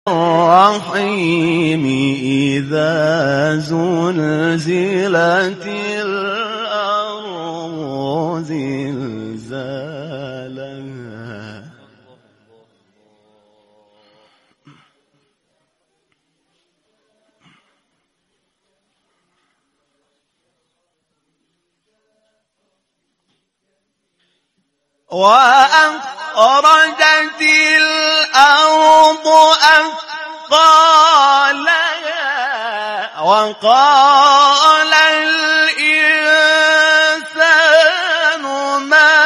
الرحيم إذا زلزلت الأرض زلزالها وأخرجت الأرض أثقالها وقال الإنسان ما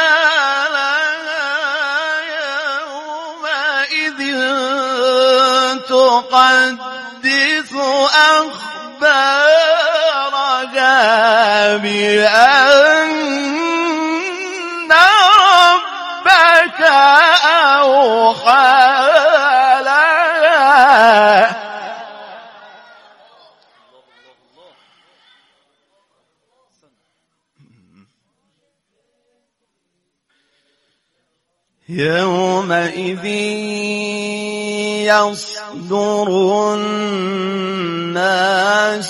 لها يومئذ تحدث أخبارها بأن ربك أوحى لها يومئذ يصدر الناس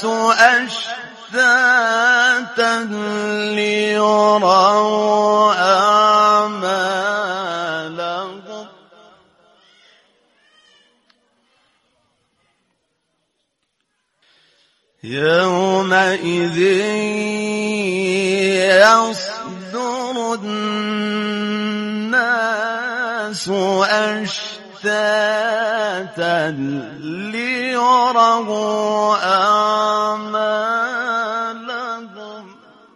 أشتاتا ليروا أعمالهم يومئذ يصدر الناس أشتاتا ليروا أعمالهم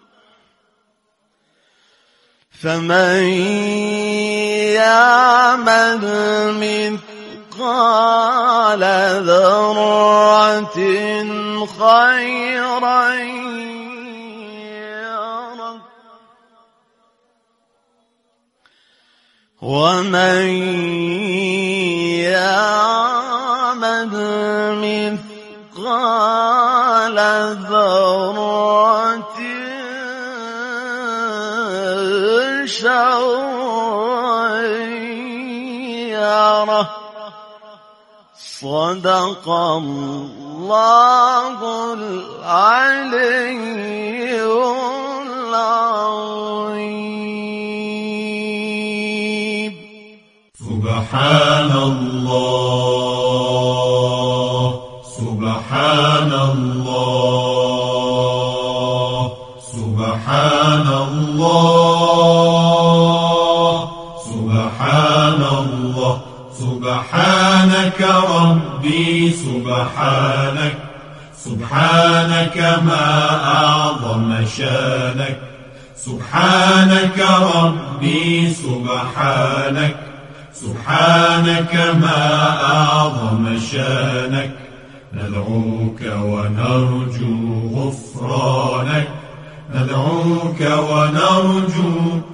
فمن يعمل مثقال ذرة خيرا يره ومن يعمل مثقال ذرة شرا يره صدق الله العلي العظيم سبحان الله سبحان الله سبحان الله سبحان الله سبحانك ربي سبحانك سبحانك ما أعظم شانك سبحانك ربي سبحانك سبحانك ما أعظم شانك ندعوك ونرجو غفرانك ندعوك ونرجو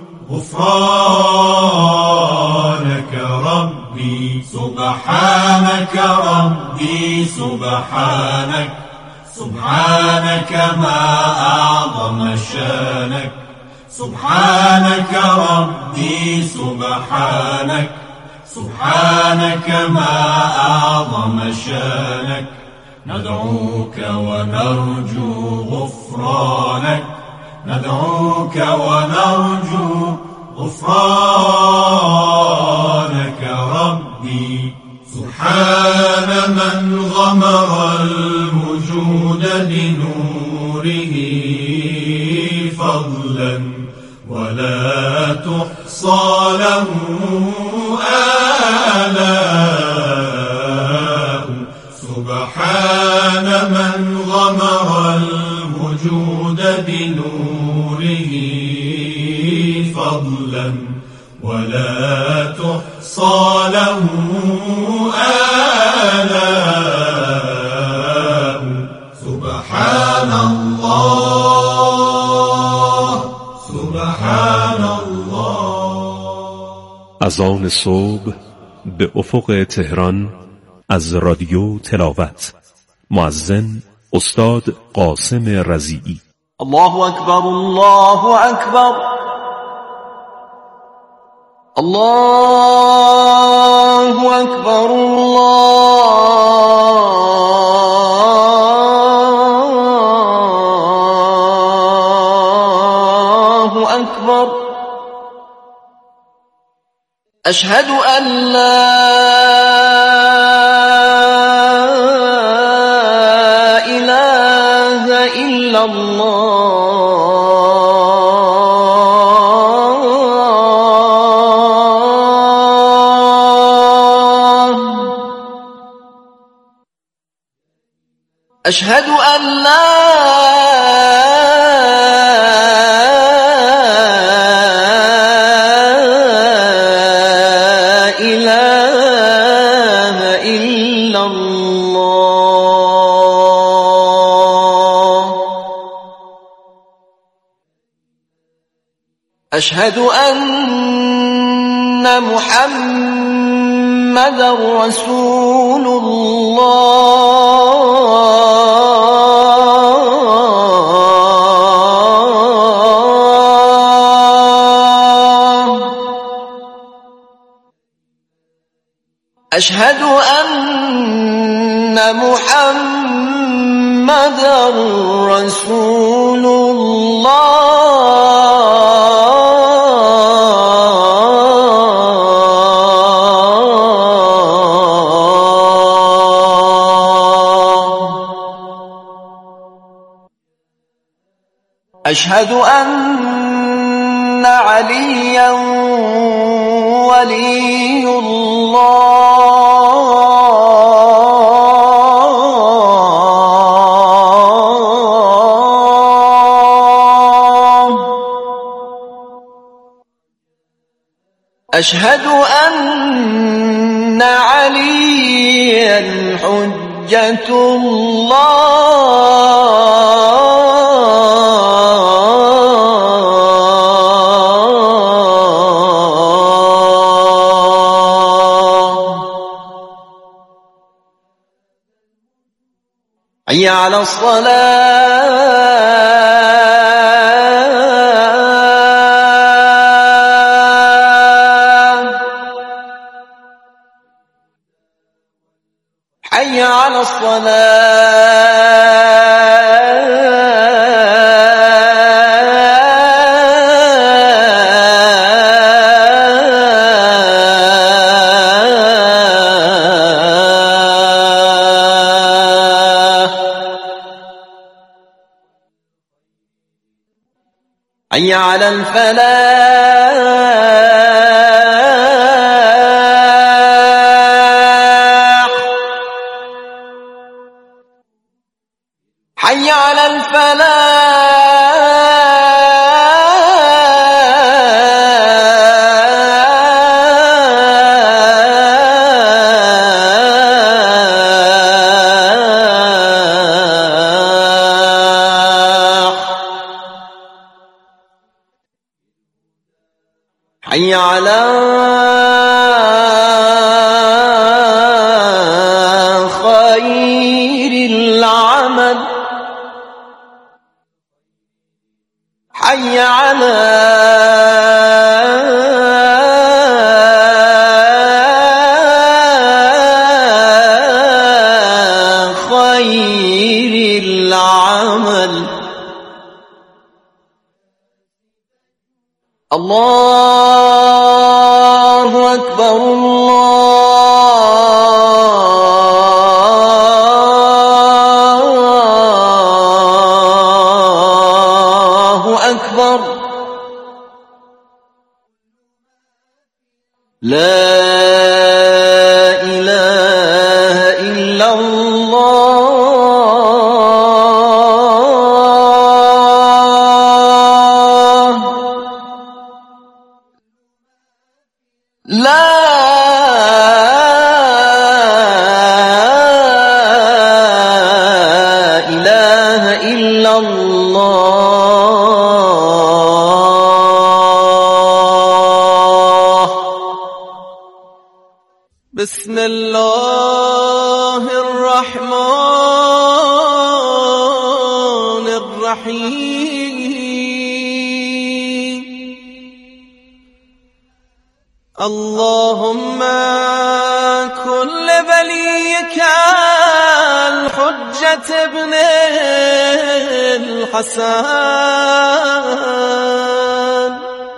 غفرانك ربي سبحانك ربي سبحانك سبحانك ما أعظم شانك سبحانك ربي سبحانك سبحانك ما أعظم شانك ندعوك ونرجو غفرانك ندعوك ونرجو غفرانك ربي سبحان من غمر الوجود بنوره فضلا ولا تحصى له آلاء سبحان من غمر الوجود بنوره فضلا ولا تحصى له آلاء سبحان الله سبحان الله. اذان صبح به افق تهران از رادیو تلاوت. مؤذن استاد قاسم رضیعی. الله اکبر الله اکبر الله أكبر الله أكبر. أشهد أن لا إله إلا الله. أشهد أن لا إله إلا الله. أشهد أن محمدًا رسول الله. أشهد أن محمدًا رسول الله. أشهد أن عليًا ولي الله. أشهد أن عليًا حجة الله. حي على الصلاة. حي على الصلاة. حي على الفلاح. حي على الفلاح. حي على خير العمل. حي على خير العمل. الله أكبر الله أكبر. لا إله إلا الله. لا إله إلا الله. بسم الله الرحمن الرحيم. اللهم كن لوليك الحجة ابن الحسن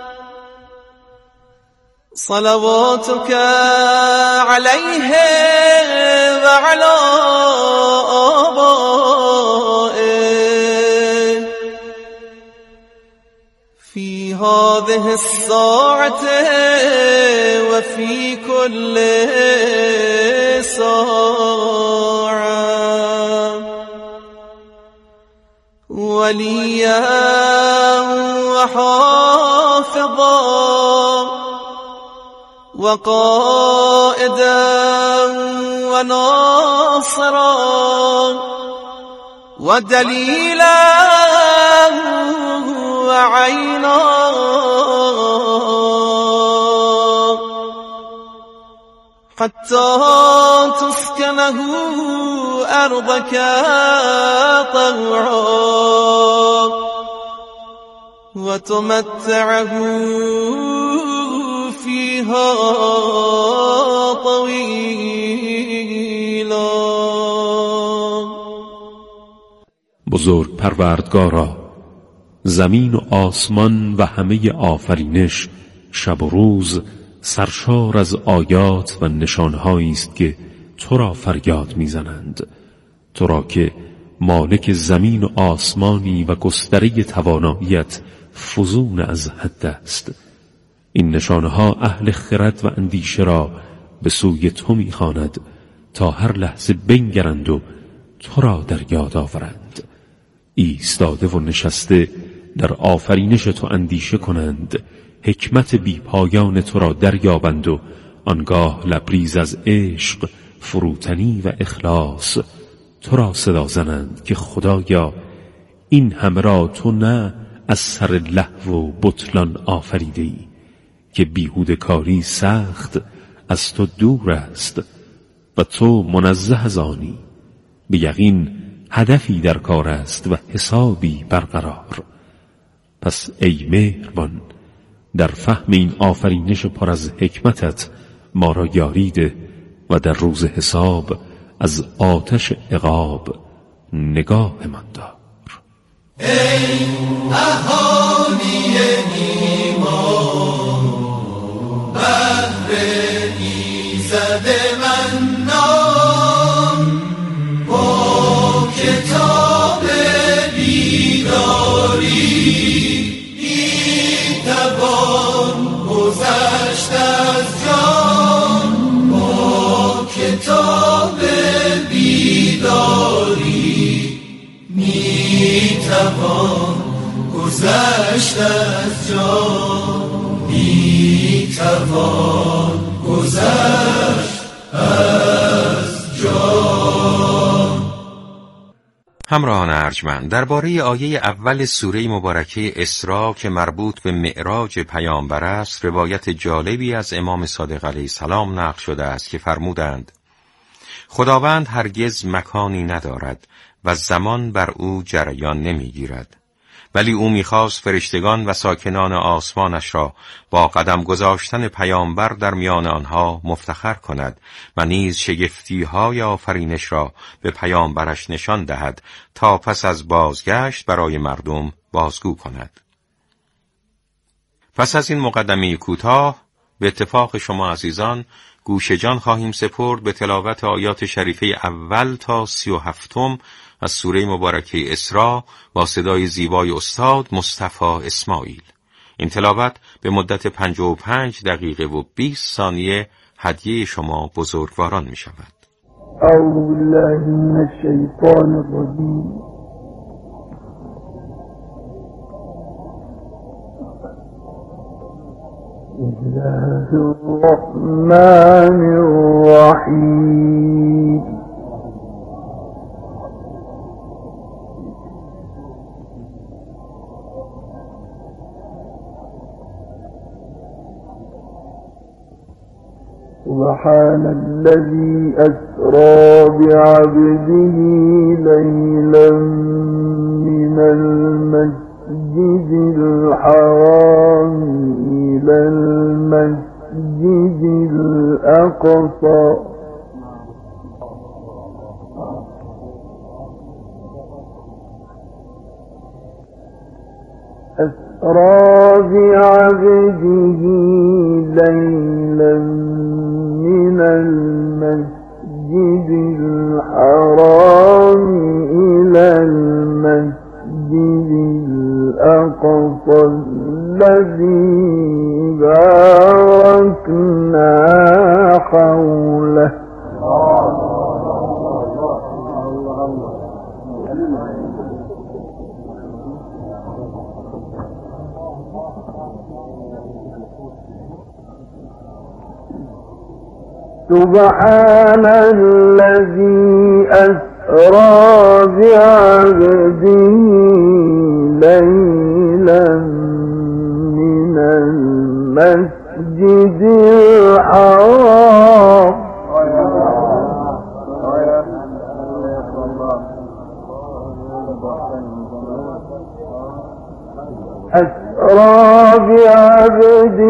صلواتك عليه وعلى آبائه في هذه الساعة وفي كل ساعة وليا وحافظا وقائدا وناصرا ودليلا وعينا حتى تسكنه أرضك طوعا وتمتعه فيها طويلا. بزرگ پروردگارا، زمین و آسمان و همه آفرینش شب و روز سرشار از آیات و نشانهایی است که تو را فریاد میزنند، تو را که مالک زمین و آسمانی و گستره تواناییت فزون از حد است. این نشانها اهل خرد و اندیشه را به سوی تو میخواند تا هر لحظه بنگرند و تو را در یاد آورند، ایستاده و نشسته در آفرینش تو اندیشه کنند، حکمت بی پایان تو را دریابند و آنگاه لبریز از عشق، فروتنی و اخلاص تو را صدا زنند که خدایا این همه را تو نه از سر لهو و بطلان آفریده ای که بیهوده کاری سخت از تو دور است و تو منزه از آنی، به یقین هدفی در کار است و حسابی برقرار. پس ای مهربان در فهم این آفرینش پر از حکمتت ما را یاری ده و در روز حساب از آتش عقاب نگاه من دار. ای اهالی ایمان بهر ایزد منان با کتاب بیداری توان گذشت از جان، با کتاب بیداری میتوان گذشت از جان، میتوان گذشت از جان. همراهان ارجمند، درباره آیه اول سوره مبارکه اسراء که مربوط به معراج پیامبر است، روایت جالبی از امام صادق علیه السلام نقل شده است که فرمودند خداوند هرگز مکانی ندارد و زمان بر او جریان نمیگیرد، ولی او میخواست فرشتگان و ساکنان آسمانش را با قدم گذاشتن پیامبر در میان آنها مفتخر کند و نیز شگفتی‌های آفرینش را به پیامبرش نشان دهد تا پس از بازگشت برای مردم بازگو کند. پس از این مقدمه کوتاه به اتفاق شما عزیزان گوش جان خواهیم سپرد به تلاوت آیات شریفه اول تا 37 از سوره مبارکه اسراء با صدای زیبای استاد مصطفی اسماعیل. این تلاوت به مدت 55 دقیقه و 20 ثانیه هدیه شما بزرگواران می شود. اعوذ بالله من الشیطان الرجیم. بسم الله الرحمن الرحیم. سبحان الذي أسرى بعبده ليلا من المسجد الحرام إلى المسجد المسجد الأقصى أسرى بعبده ليلا من المسجد الحرام إلى المسجد الأقصى الذي باركنا حوله سبحان الذي أسرى بعبده ليلا من المسجد الحرام أسرى بعبده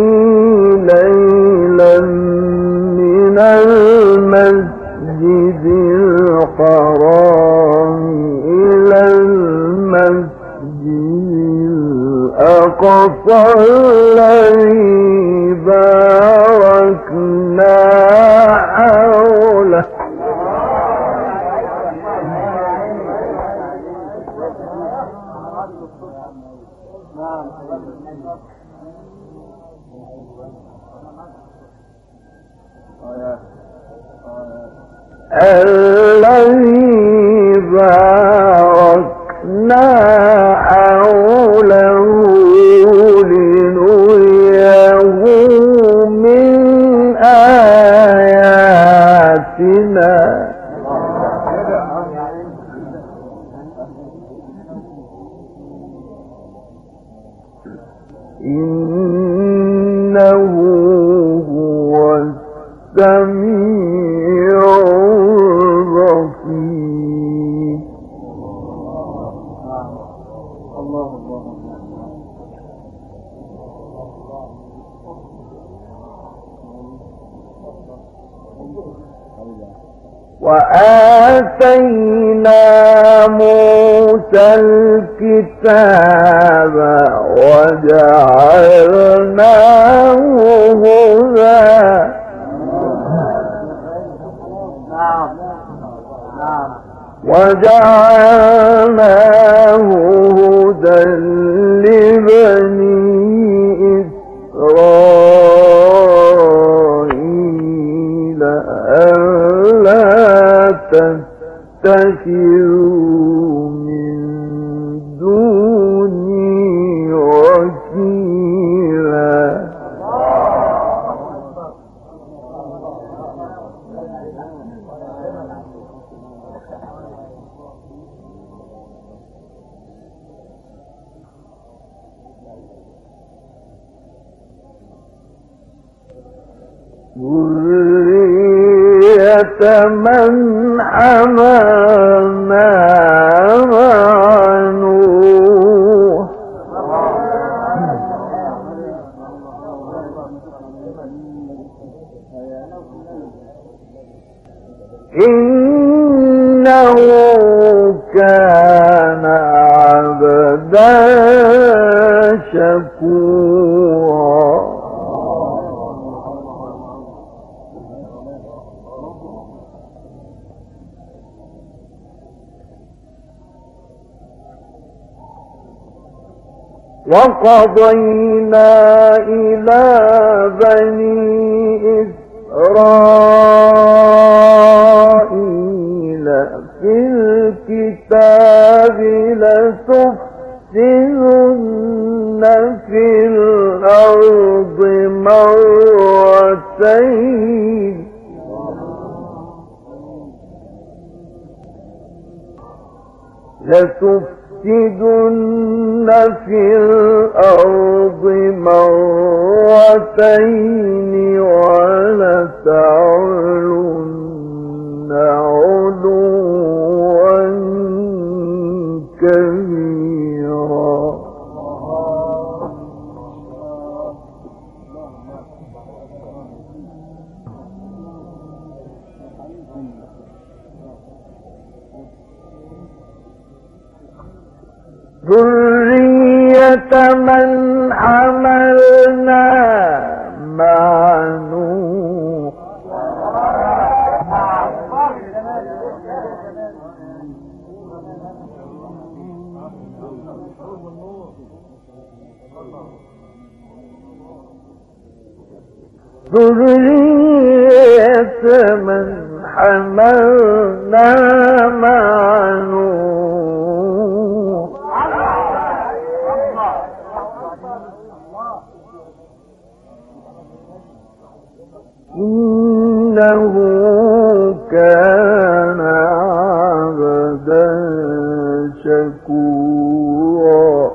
ليلا من المسجد الحرام إلى المسجد الأقصى الذي باركنا حوله الذي باركنا حوله لنريه من آياتنا إنه هو السميع البصير. وآتينا موسى الكتاب وجعلناه هدى لبني إسرائيل ألا تتخذوا من دوني وكيلا. ذرية من حملنا مع نوح إنه كان عبدا شكورا. وقضينا إلى بني إسرائيل في الكتاب لتفسدن في الأرض مرتين لتفسدن في الأرض مرتين ولتعلن علوا كبيرا. ذرية من حملنا مع نوح ذرية من حملنا مع نوح إنه كان عبدا شكورا.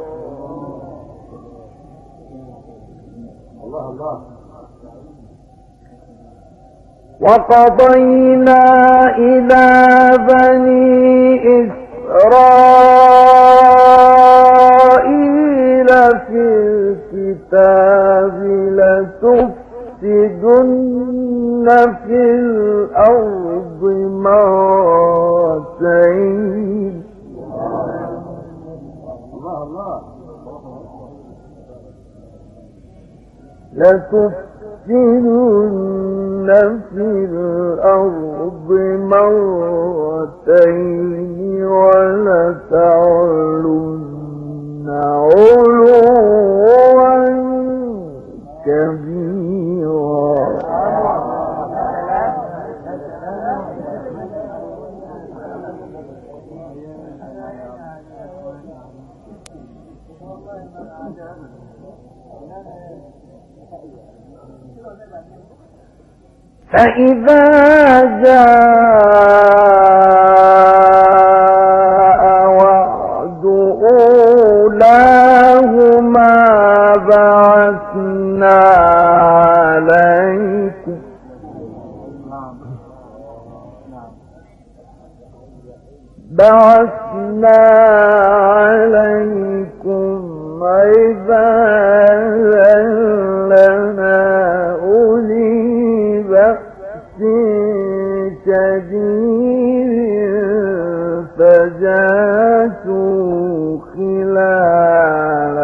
وقضينا إلى بني إسرائيل في الكتاب لتفسدن في الأرض مرتين لتفسدن في الأرض مرتين ولتعلن علوا كبيرا. فإذا جاء وعد أولاهما بعثنا عليكم عبادا لنا أولي بأس شديد فجاسوا خلال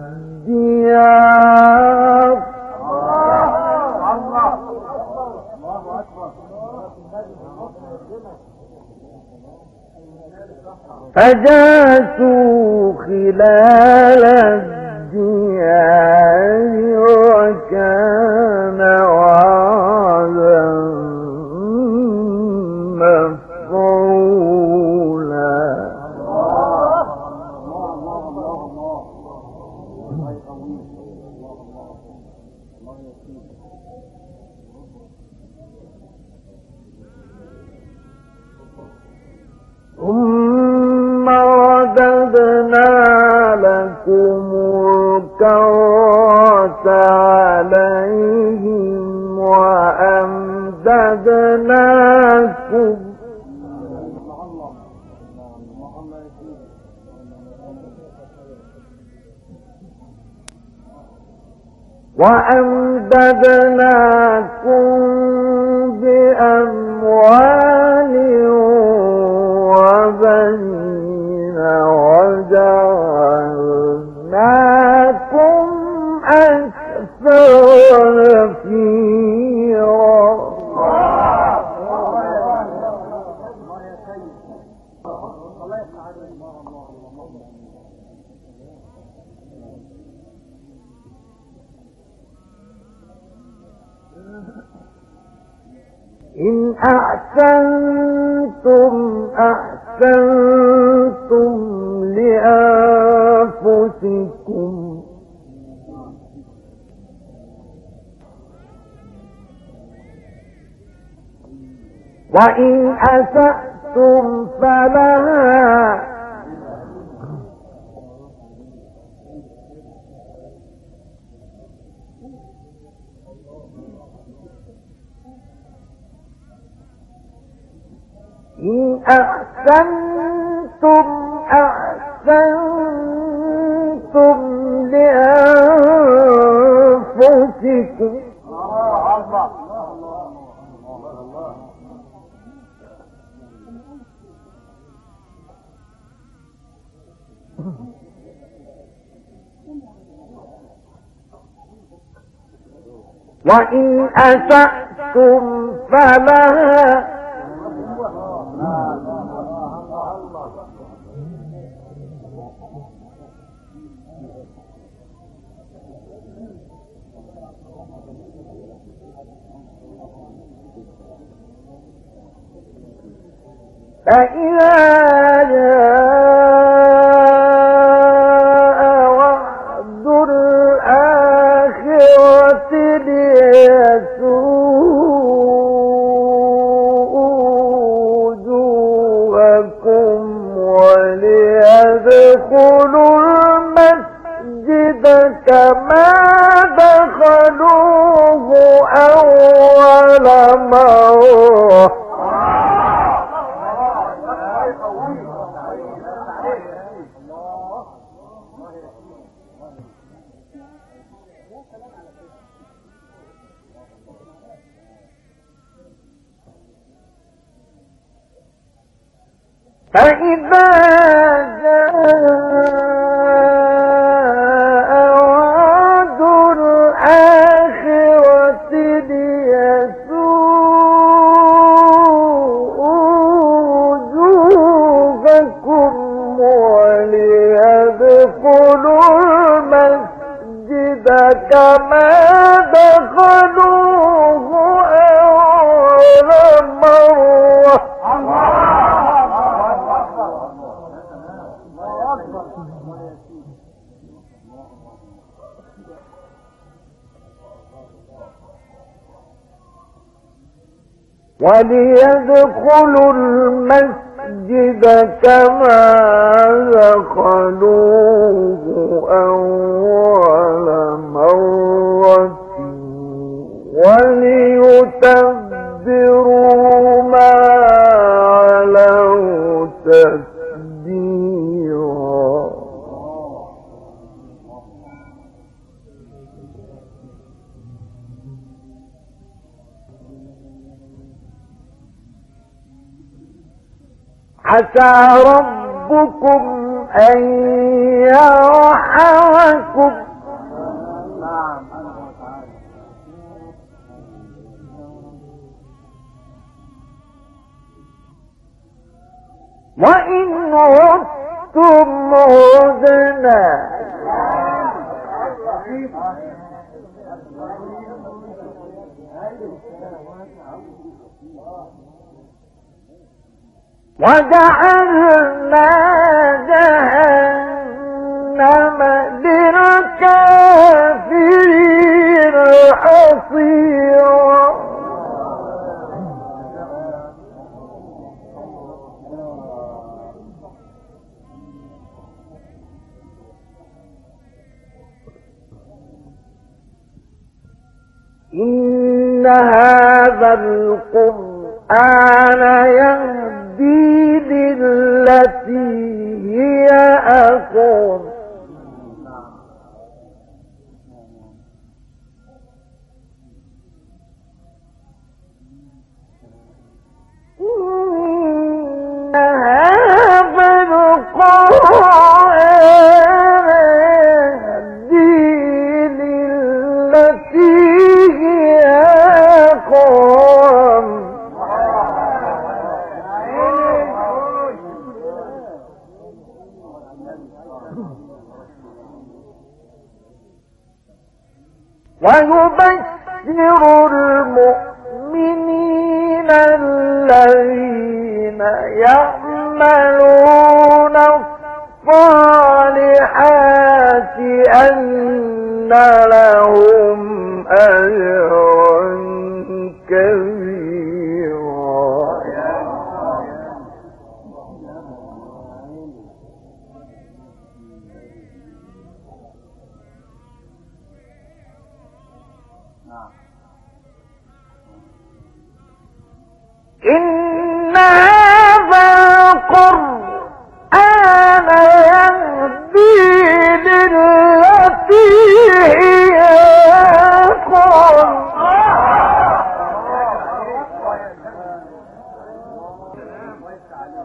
الديار خلال الديار وكان وعدا مفعولا. ثم رددنا لكم الكرة عليهم وأمددناكم بأموال وبنين وجعلناكم أكثر نفيرا. إن أحسنتم أحسنتم لأنفسكم وإن أسأتم فلها إن أحسنتم أحسنتم لأنفسكم وإن أسأتم فلها فإذا جاء وعد الآخرة ليسوءوا وجوهكم وليدخلوا المسجد كما دخلوه أول مرة فإذا جاء وعد الآخرة ليسوءوا وجوهكم وليدخلوا المسجد كما دخلوه أول مرة وليدخلوا المسجد كما دخلوه أول مرة وليتبروا ما علوا تتبيرا عسى ربكم أن يرحمكم وإن عدتم عدنا وجعلنا جهنم للكافرين حصيرا إن هذا القرآن يهدي للتي هي أقوم إن هذا القرآن يهدي للتي هي أقوم ويبشر المؤمنين الذين يعملون الصالحات أن لهم أجرا